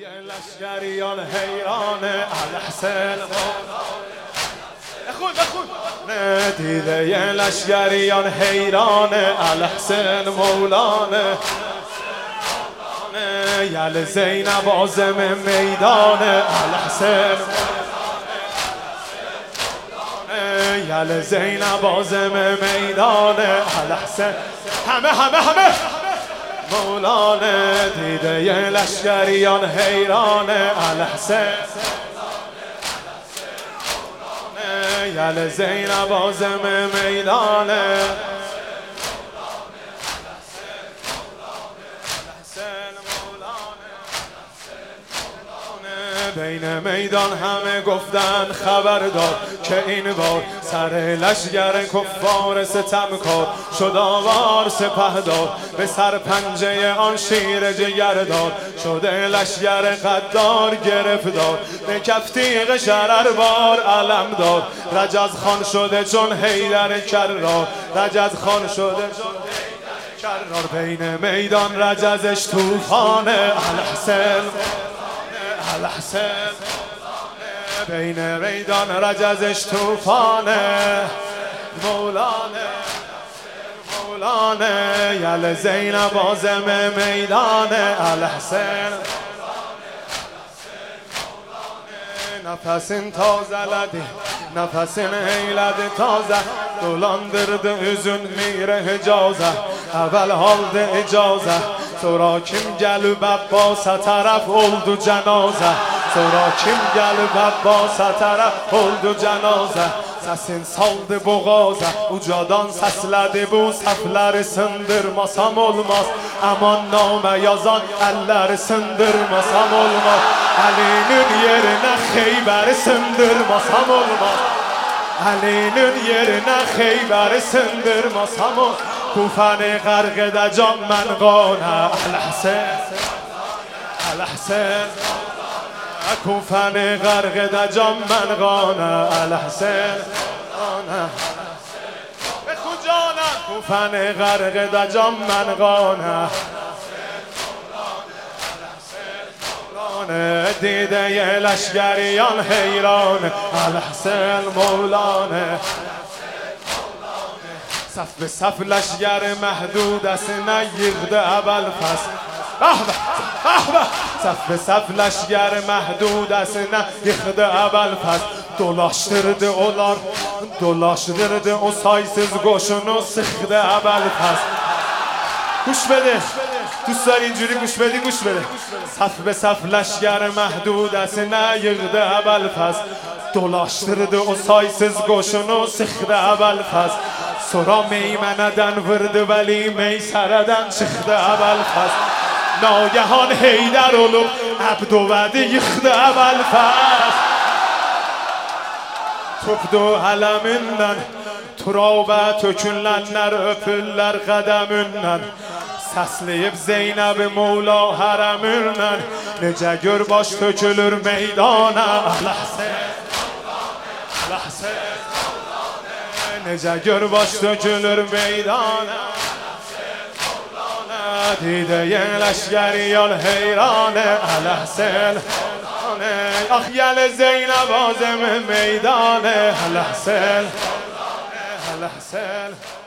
لشکریان حیرانه الحسین بخون دیده لشکریان حیرانه الحسین مولانا یل زینب عازم میدانه الحسین یل زینب عازم میدانه الحسین همه مولانا دیده لشکریان حیرانه الحسین یل زینب عازم میدانه بین میدان همه گفتن خبردار که این بار سر لشگر کفار ستمکار شد آوار سپهدار به سر پنجه آن شیر جگردار شده لشگر قدار گرفتار به کف تیغ شرر بار علم دار رجز خان شده چون حیدر کرار رجز خان شده چون کرار بین میدان رجزش طوفانه الحسین الحسین بین میدان رجزش طوفانه مولانا یل زینب عازم میدانه الحسین nefesin tazeledi, nefesin eyledi taze. Dolandırdı üzün mire Hicaze, evvel aldı icaze. Sonra kim gelip Abbas'a taraf oldu cenaze. Sonra kim gelip Abbas'a taraf oldu cenaze. Sesin saldı boğaza, ucadan seslədi bu səhvləri sındırmasam olmaz. Aman namə yazan əlləri sındırmasam olmaz. Əlinin yerinə Xeybəri sındırmasam olmaz. Əlinin yerinə Xeybəri sındırmasam olmaz. Kufəni qərq edəcəm mən qanə Əl-Həsən, Əl-Həsən. Kufəni qərq edəcəm mən qanə Əl-Həsən. بخون جانم کوفن غرق دجام من قانه دیده ی لشگریان حیران الحسین مولانا صف به صف لشگر محدود است نیغده اول فس صف به صف لشگر محدود است نیغده اول فس dolaştırdı onlar, dolaştırdı o saysız qoşunu sıxdı əvvəl pəs. Quş bedi, دوستlar اینجوری گوش بدی گوش بده. صف به صف لشگر محدودسine yığdı əvvəl pəs. Dolaştırdı o saysız qoşunu sıxdı əvvəl pəs. Sonra meymənədən vurdu vəli meysərədən çıxdı əvvəl pəs. Nagəhan Heydər olub Əbdovədi yıxdı əvvəl pəs. Topdu hələmindən, turabə tökünlənlər, öpürlər qədəmindən. Səsləyib Zeynəb-i Mevla hərəmindən, necə gör baş tökülür meydana. Ələhsən, Ələhsən, necə gör baş tökülür meydana. Didə-yə ləşgəriyan heyranə. Ələhsən, آخ یل زینب عازم میدانه الحسین الحسین